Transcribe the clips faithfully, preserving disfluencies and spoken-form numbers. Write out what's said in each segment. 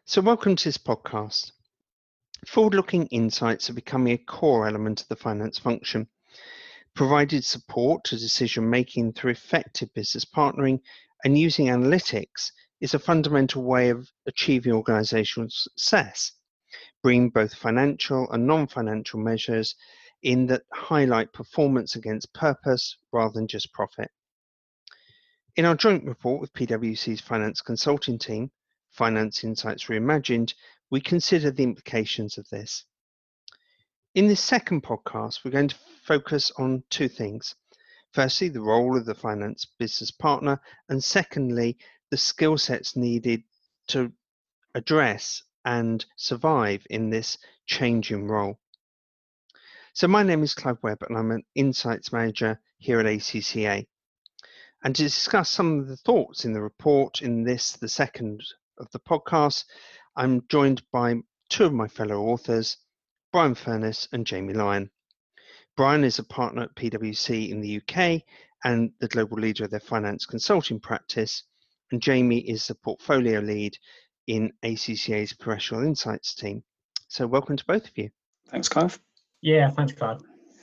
So welcome to this podcast. Forward-looking insights are becoming a core element of the finance function. Provided support to decision-making through effective business partnering and using analytics is a fundamental way of achieving organizational success, bringing both financial and non-financial measures in that highlight performance against purpose rather than just profit. In our joint report with PwC's finance consulting team, Finance Insights Reimagined, we consider the implications of this. In this second podcast, we're going to focus on two things. Firstly, the role of the finance business partner, and secondly, the skill sets needed to address and survive in this changing role. So my name is Clive Webb and I'm an Insights Manager here at A C C A. And to discuss some of the thoughts in the report in this, the second of the podcast, I'm joined by two of my fellow authors, Brian Furness and Jamie Lyon. Brian is a partner at PwC in the U K and the global leader of their finance consulting practice, and Jamie is the portfolio lead in A C C A's Professional Insights team. So welcome to both of you. Thanks, Clive. Yeah, thanks, Clive.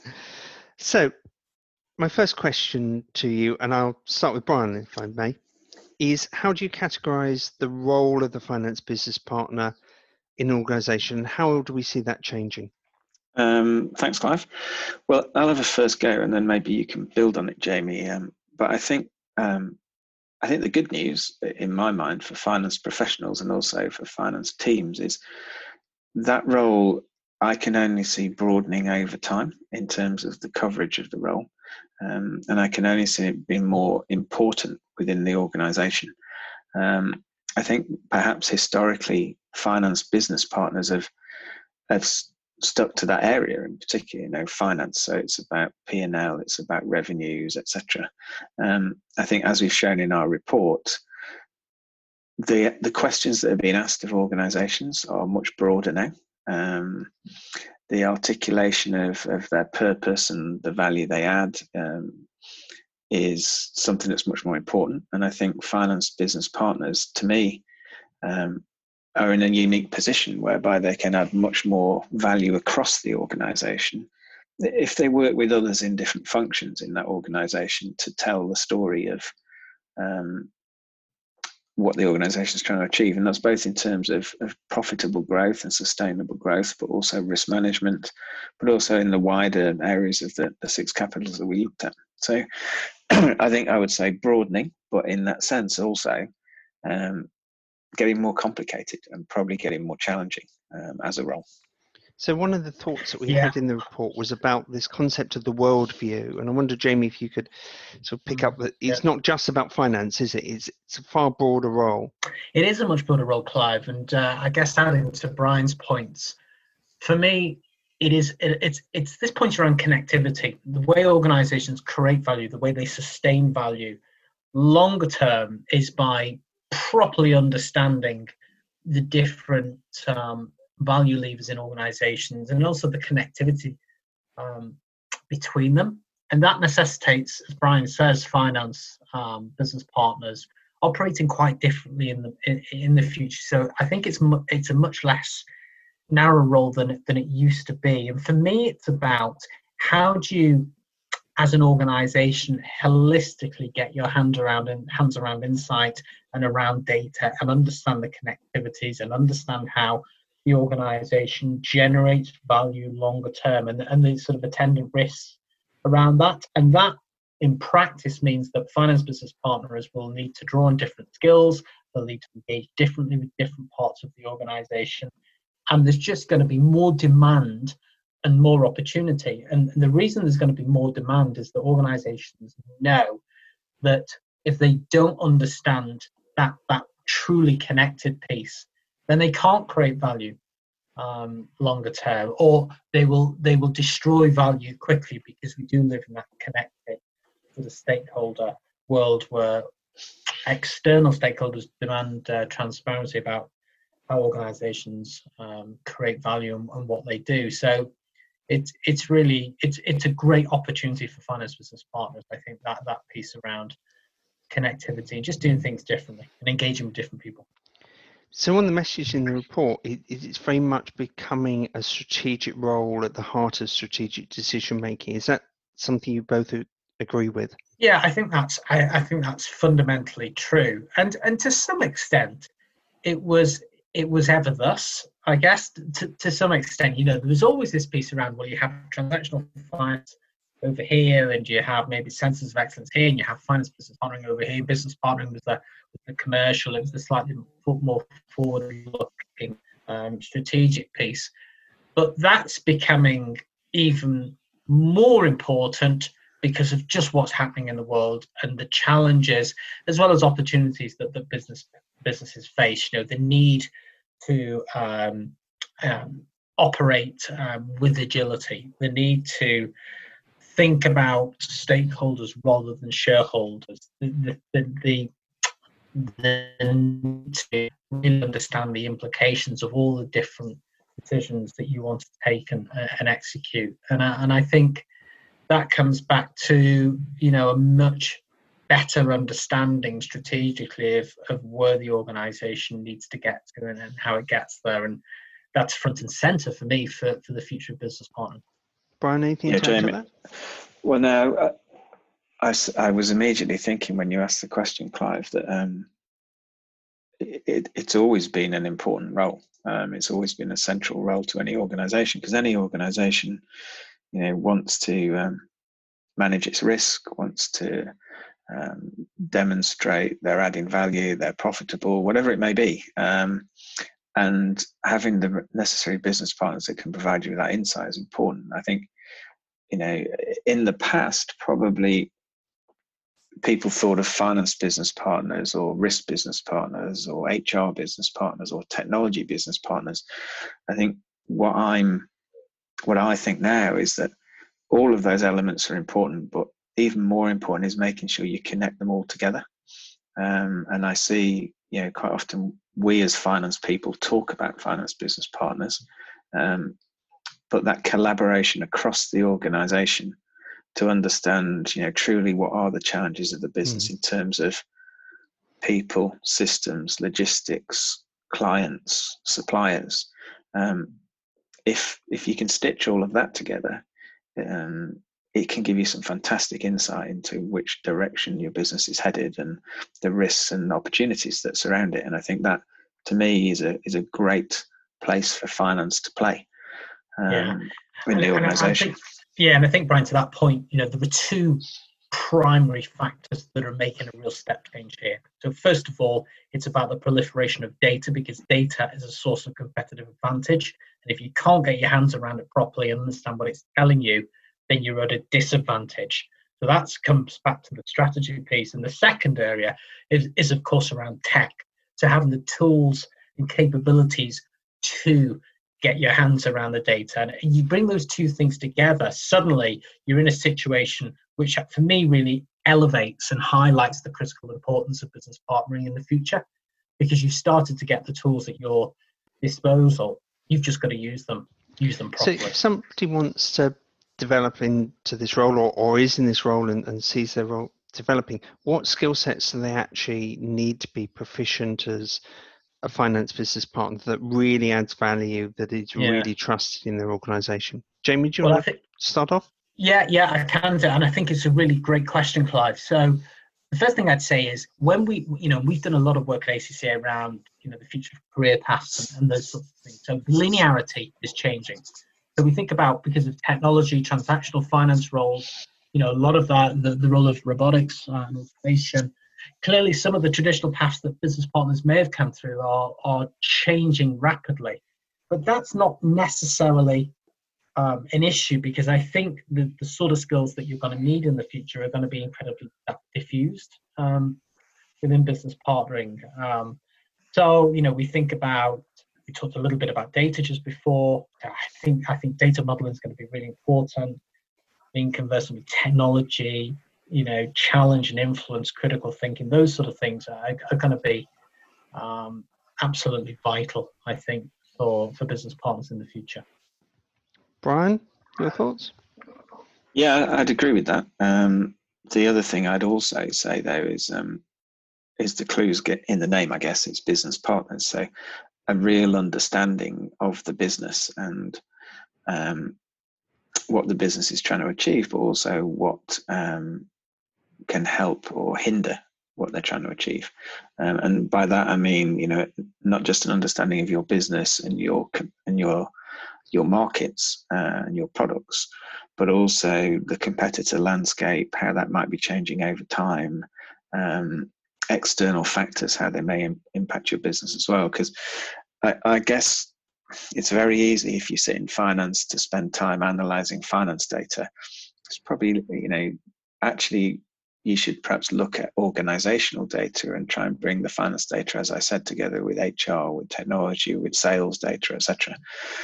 So my first question to you, and I'll start with Brian if I may, is how do you categorize the role of the finance business partner in an organization? How do we see that changing? Um, thanks, Clive. Well, I'll have a first go, and then maybe you can build on it, Jamie. Um, but I think um, I think the good news, in my mind, for finance professionals and also for finance teams is that role I can only see broadening over time in terms of the coverage of the role, um, and I can only see it being more important within the organisation. Um, I think perhaps historically, finance business partners have have stuck to that area in particular, you know, finance. So it's about P and L, it's about revenues, et cetera. Um, I think, as we've shown in our report, the the questions that are being asked of organisations are much broader now. Um, the articulation of, of their purpose and the value they add um, is something that's much more important. And I think finance business partners, to me, um, are in a unique position whereby they can add much more value across the organisation if they work with others in different functions in that organisation to tell the story of um, what the organisation is trying to achieve. And that's both in terms of, of profitable growth and sustainable growth, but also risk management, but also in the wider areas of the, the six capitals that we looked at. So I think I would say broadening, but in that sense also um, getting more complicated and probably getting more challenging um, as a role. So one of the thoughts that we Yeah. had in the report was about this concept of the worldview, and I wonder, Jamie, if you could sort of pick up that it's Yeah. not just about finance, is it? It's, it's a far broader role. It is a much broader role, Clive, and uh, I guess adding to Brian's points, for me, it is it, it's it's this point around connectivity, the way organisations create value, the way they sustain value, longer term is by properly understanding the different um, value levers in organisations and also the connectivity um, between them. And that necessitates, as Brian says, finance um, business partners operating quite differently in the in, in the future. So I think it's mu- it's a much less narrow role than it, than it used to be. And for me, it's about how do you, as an organisation, holistically get your hand around and hands around insight and around data and understand the connectivities and understand how the organisation generates value longer term and, and the sort of attendant risks around that. And that in practice means that finance business partners will need to draw on different skills, they'll need to engage differently with different parts of the organisation, and there's just going to be more demand and more opportunity. And the reason there's going to be more demand is that organisations know that if they don't understand that that truly connected piece, then they can't create value um, longer term, or they will they will destroy value quickly, because we do live in that connected sort of stakeholder world where external stakeholders demand uh, transparency about how organisations um, create value and, and what they do. So it's it's really it's it's a great opportunity for finance business partners. I think that that piece around connectivity and just doing things differently and engaging with different people. So on the message in the report, it, it's very much becoming a strategic role at the heart of strategic decision making. Is that something you both agree with? Yeah, I think that's I, I think that's fundamentally true, and and to some extent, it was it was ever thus. I guess to to some extent, you know, there was always this piece around, well, you have transactional finance over here, and you have maybe centers of excellence here, and you have finance business partnering over here. Business partnering was the, was the commercial, it was the slightly more forward-looking um, strategic piece. But that's becoming even more important because of just what's happening in the world and the challenges, as well as opportunities that the business businesses face. You know, the need to um, um, operate um, with agility, the need to think about stakeholders rather than shareholders, the, the, the, the need to really understand the implications of all the different decisions that you want to take and, and execute. And I, and I think that comes back to, you know, a much better understanding strategically of, of where the organization needs to get to and, and how it gets there. And that's front and center for me for, for the future of business partnering. Brian, anything yeah, to add Jamie, to that? Well, no, uh, I, I was immediately thinking when you asked the question, Clive, that um, it, it, it's always been an important role. Um, it's always been a central role to any organisation, because any organisation, you know, wants to um, manage its risk, wants to um, demonstrate they're adding value, they're profitable, whatever it may be. Um, and having the necessary business partners that can provide you with that insight is important. I think, you know, in the past, probably people thought of finance business partners or risk business partners or H R business partners or technology business partners. I think what I'm, what I think now is that all of those elements are important, but even more important is making sure you connect them all together. Um, and I see, you know, quite often we as finance people talk about finance business partners, um, but that collaboration across the organization to understand, you know, truly what are the challenges of the business mm. in terms of people, systems, logistics, clients, suppliers. Um, if if you can stitch all of that together, um, it can give you some fantastic insight into which direction your business is headed and the risks and opportunities that surround it. And I think that, to me, is a is a great place for finance to play um, yeah. in the organisation. Yeah, and I think, Brian, to that point, you know, there were two primary factors that are making a real step change here. So first of all, it's about the proliferation of data, because data is a source of competitive advantage. And if you can't get your hands around it properly and understand what it's telling you, then you're at a disadvantage. So that comes back to the strategy piece. And the second area is, is of course, around tech. So having the tools and capabilities to get your hands around the data. And you bring those two things together, suddenly you're in a situation which, for me, really elevates and highlights the critical importance of business partnering in the future, because you've started to get the tools at your disposal. You've just got to use them, use them properly. So if somebody wants to develop into this role, or, or is in this role and, and sees their role developing, what skill sets do they actually need to be proficient as a finance business partner that really adds value, that is yeah. really trusted in their organisation? Jamie, do you well, want to start off? Yeah, yeah, I can do, and I think it's a really great question, Clive. So the first thing I'd say is, when we, you know, we've done a lot of work at A C C A around, you know, the future of career paths and, and those sorts of things. So linearity is changing. So we think about, because of technology, transactional finance roles, you know, a lot of that, the, the role of robotics uh, and automation. Clearly, some of the traditional paths that business partners may have come through are, are changing rapidly. But that's not necessarily um, an issue, because I think the, the sort of skills that you're going to need in the future are going to be incredibly diffused um, within business partnering. Um, so, you know, we think about, we talked a little bit about data just before. I think, I think data modeling is going to be really important. Being conversant with technology, you know, challenge and influence, critical thinking, those sort of things are, are going to be um, absolutely vital, I think, for, for business partners in the future. Brian, your thoughts? Yeah, I'd agree with that. Um, the other thing I'd also say, though, is um, is the clues get in the name, I guess. It's business partners. So a real understanding of the business and um, what the business is trying to achieve, but also what um, can help or hinder what they're trying to achieve. Um, and by that, I mean, you know, not just an understanding of your business and your and your your markets uh, and your products, but also the competitor landscape, how that might be changing over time, um, external factors, how they may im- impact your business as well. Because I, I guess it's very easy if you sit in finance to spend time analyzing finance data. It's probably, you know, actually you should perhaps look at organizational data and try and bring the finance data, as I said, together with H R, with technology, with sales data, et cetera.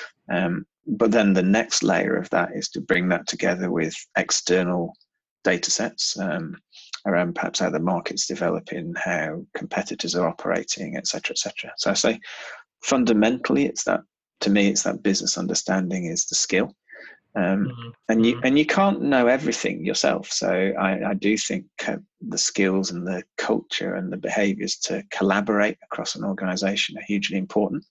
Um, but then the next layer of that is to bring that together with external data sets um, around perhaps how the market's developing, how competitors are operating, et cetera, et cetera. So I say fundamentally, it's that, to me, it's that business understanding is the skill. Um, Mm-hmm. and you and you can't know everything yourself. So I, I do think uh, the skills and the culture and the behaviours to collaborate across an organisation are hugely important.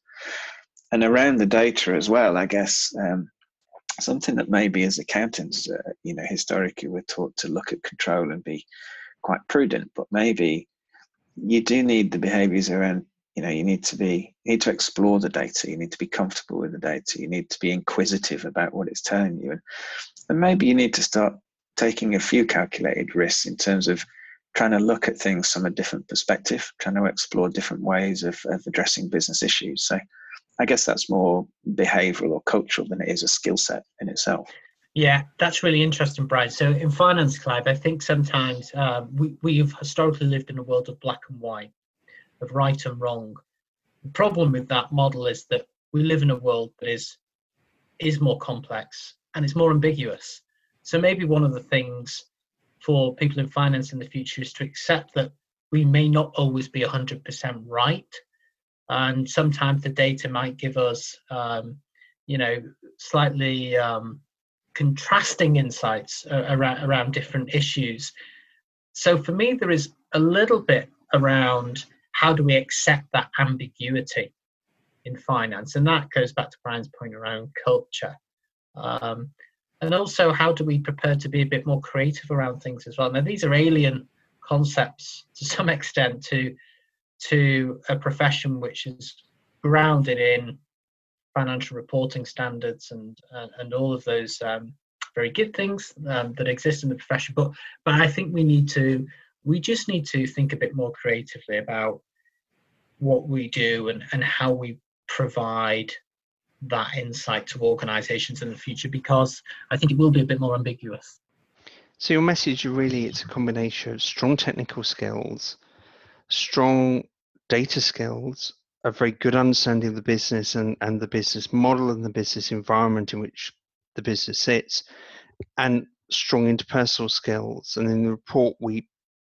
And around the data as well, I guess um, something that maybe as accountants, uh, you know, historically we're taught to look at control and be quite prudent, but maybe you do need the behaviours around. You know, you need to be, you need to explore the data. You need to be comfortable with the data. You need to be inquisitive about what it's telling you. And, and maybe you need to start taking a few calculated risks in terms of trying to look at things from a different perspective, trying to explore different ways of, of addressing business issues. So I guess that's more behavioral or cultural than it is a skill set in itself. Yeah, that's really interesting, Brian. So in finance, Clive, I think sometimes uh, we, we've historically lived in a world of black and white, of right and wrong. The problem with that model is that we live in a world that is is more complex and it's more ambiguous. So maybe one of the things for people in finance in the future is to accept that we may not always be one hundred percent right, and sometimes the data might give us, um, you know, slightly um, contrasting insights around around different issues. So for me, there is a little bit around how do we accept that ambiguity in finance? And that goes back to Brian's point around culture. Um, and also, how do we prepare to be a bit more creative around things as well? Now, these are alien concepts to some extent to, to a profession which is grounded in financial reporting standards and, uh, and all of those um, very good things um, that exist in the profession. But, but I think we need to, we just need to think a bit more creatively about what we do and, and how we provide that insight to organizations in the future, because I think it will be a bit more ambiguous. So your message really, it's a combination of strong technical skills, strong data skills, a very good understanding of the business and, and the business model and the business environment in which the business sits, and strong interpersonal skills. And in the report, we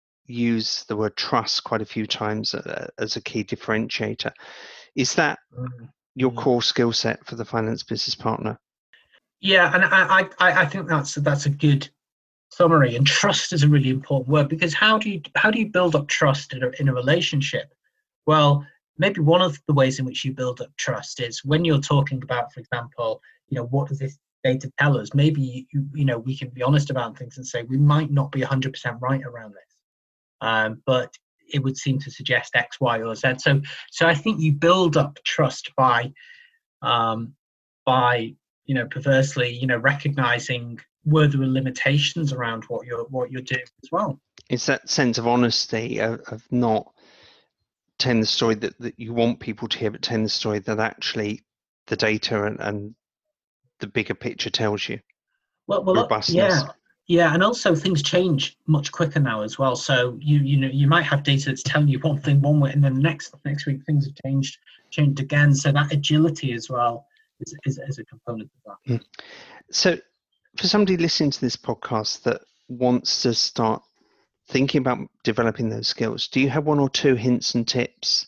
use the word trust quite a few times uh, as a key differentiator. Is that mm-hmm. your core skill set for the finance business partner? Yeah, and I, I, I think that's that's a good summary. And trust is a really important word, because how do you how do you build up trust in a, in a relationship? Well, maybe one of the ways in which you build up trust is when you're talking about, for example, you know, what does this data tell us? Maybe you, you know, we can be honest about things and say we might not be one hundred percent right around this. Um, but it would seem to suggest X, Y, or Z. So, so I think you build up trust by, um, by you know, perversely, you know, recognizing where there are limitations around what you're what you're doing as well. It's that sense of honesty of, of not telling the story that, that you want people to hear, but telling the story that actually the data and, and the bigger picture tells you. Well, well, robustness. yeah. Yeah, and also things change much quicker now as well. So you you know you might have data that's telling you one thing one way, and then the next next week things have changed changed again. So that agility as well is is, is a component of that. Mm. So for somebody listening to this podcast that wants to start thinking about developing those skills, do you have one or two hints and tips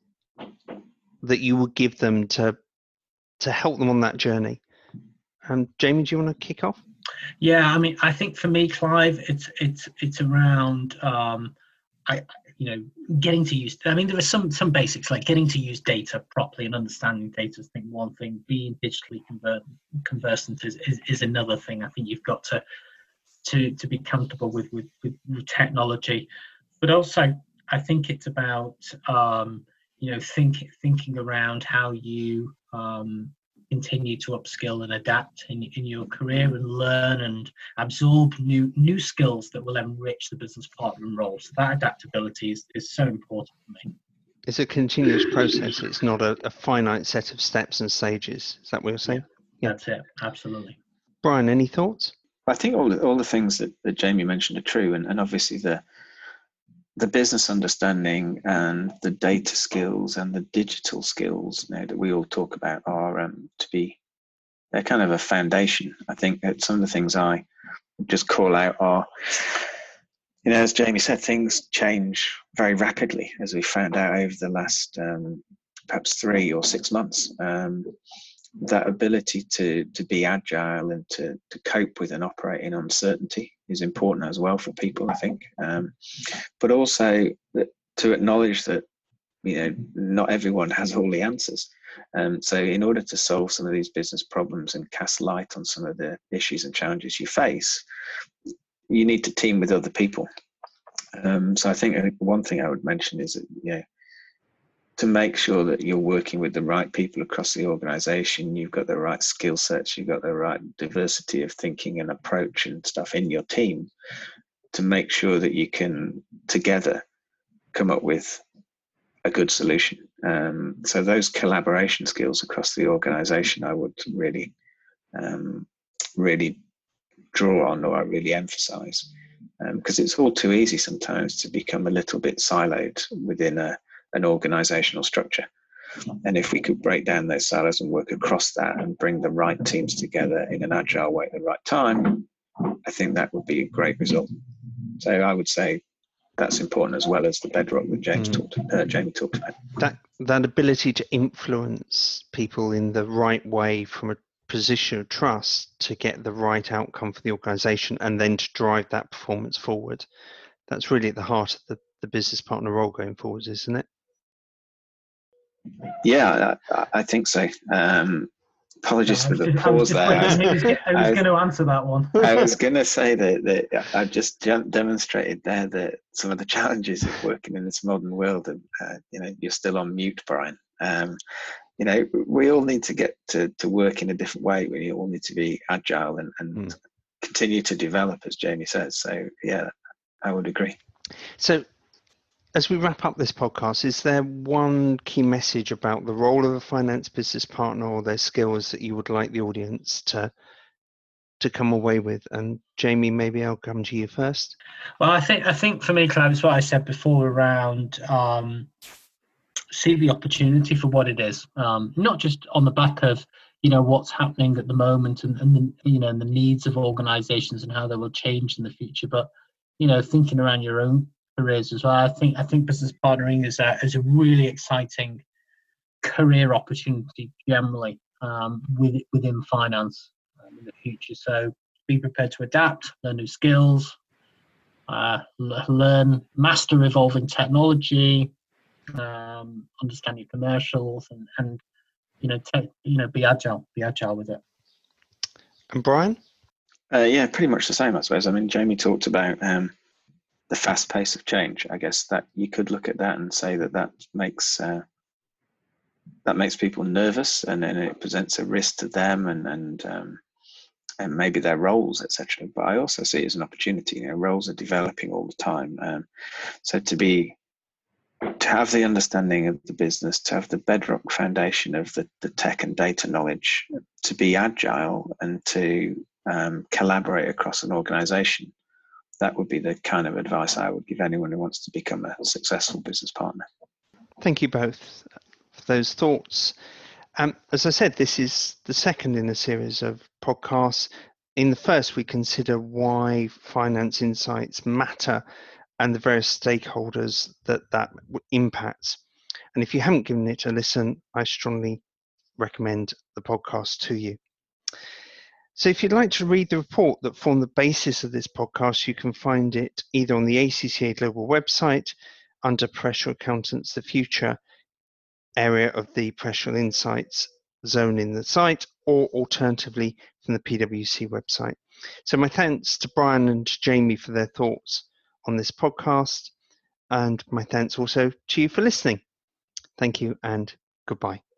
that you would give them to to help them on that journey? Um, Jamie, do you want to kick off? Yeah, I mean, I think for me, Clive, it's it's it's around. Um, I you know, getting to use, I mean, there are some some basics like getting to use data properly and understanding data is, I think, one thing. Being digitally convert, conversant is, is, is another thing. I think you've got to to to be comfortable with with, with, with technology. But also, I think it's about, um, you know, think, thinking around how you um, continue to upskill and adapt in, in your career and learn and absorb new new skills that will enrich the business partner role. So that adaptability is, is so important for me. It's a continuous process. It's not a, a finite set of steps and stages. Is that what you're saying? Yeah, that's it. Absolutely. Brian, any thoughts? I think all the, all the things that, that Jamie mentioned are true, and, and obviously the the business understanding and the data skills and the digital skills, you know, that we all talk about are um, to be, they're kind of a foundation. I think that some of the things I just call out are, you know, as Jamie said, things change very rapidly, as we found out over the last um, perhaps three or six months. Um, that ability to to be agile and to to cope with and operate in uncertainty is important as well for people, I think. Um, but also that, to acknowledge that, you know, not everyone has all the answers. Um, so in order to solve some of these business problems and cast light on some of the issues and challenges you face, you need to team with other people. Um, so I think one thing I would mention is that, you know, to make sure that you're working with the right people across the organization, you've got the right skill sets, you've got the right diversity of thinking and approach and stuff in your team, to make sure that you can together come up with a good solution. Um, so those collaboration skills across the organization, I would really, um, really draw on, or I really emphasize, because um, it's all too easy sometimes to become a little bit siloed within a an organizational structure. And if we could break down those silos and work across that and bring the right teams together in an agile way at the right time, I think that would be a great result. So I would say that's important, as well as the bedrock that James mm. talked, uh, Jamie talked about. That that ability to influence people in the right way from a position of trust to get the right outcome for the organization, and then to drive that performance forward. That's really at the heart of the, the business partner role going forward, isn't it? Yeah, I, I think so. Um, apologies for the pause there. I was, I was, I was going to answer that one. I was going to say that, that I've just demonstrated there that some of the challenges of working in this modern world, and uh, you know, you're still on mute, Brian. Um, you know, we all need to get to, to work in a different way. We all need to be agile and, and mm. continue to develop, as Jamie says. So, yeah, I would agree. So, as we wrap up this podcast, is there one key message about the role of a finance business partner or their skills that you would like the audience to to come away with? And Jamie, maybe I'll come to you first. Well, I think I think for me, Clive, it's what I said before around um, see the opportunity for what it is, um, not just on the back of, you know, what's happening at the moment and, and the, you know, and the needs of organisations and how they will change in the future, but, you know, thinking around your own careers as well. I think I think business partnering is a is a really exciting career opportunity generally um, with, within finance um, in the future. So be prepared to adapt, learn new skills, uh, l- learn, master evolving technology, um, understand your commercials, and, and you know, te- you know, be agile, be agile with it. And Brian? Uh, yeah, pretty much the same, I suppose. I mean, Jamie talked about um, the fast pace of change. I guess that you could look at that and say that that makes uh, that makes people nervous, and then it presents a risk to them and and um, and maybe their roles, et cetera. But I also see it as an opportunity. You know, roles are developing all the time, um, so to be to have the understanding of the business, to have the bedrock foundation of the, the tech and data knowledge, to be agile and to um, collaborate across an organization. That would be the kind of advice I would give anyone who wants to become a successful business partner. Thank you both for those thoughts. Um, as I said, this is the second in a series of podcasts. In the first, we consider why finance insights matter and the various stakeholders that that impacts. And if you haven't given it a listen, I strongly recommend the podcast to you. So if you'd like to read the report that formed the basis of this podcast, you can find it either on the A C C A Global website, under Prudential Accountants, the future area of the Prudential Insights zone in the site, or alternatively from the P W C website. So my thanks to Brian and Jamie for their thoughts on this podcast, and my thanks also to you for listening. Thank you and goodbye.